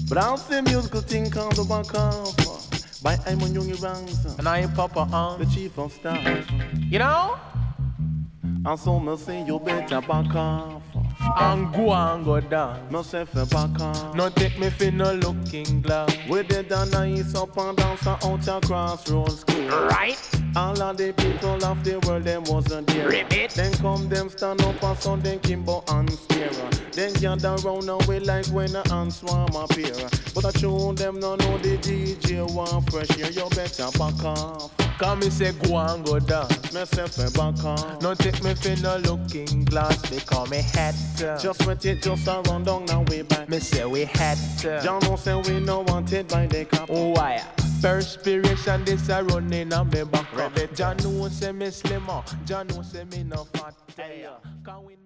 But I'll say musical thing called the back off by Eamon Youngie Ransom. And I ain't Papa on the chief of staff. You know? And so me say you better back off. And go down. Me say fi back off. No take me for no looking glass. We did a nice up and dance out a crossroads school. Right? All of the people of the world, them wasn't there. Ribbit. Then come them stand up and so then Kimbo and stare. Then gather round and we like when a ant swarm appear. But I tune them no know the DJ want fresh here. You better back off. Come me say go down. Me say fi back off. No take me for no looking glass. They call me hat. Just wait it just a run down now we back. Me say we hat. John no say we no wanted by the cop. Oh why? Perspiration this a running on me back. John no say me slimmer. John no say me no fat. Can we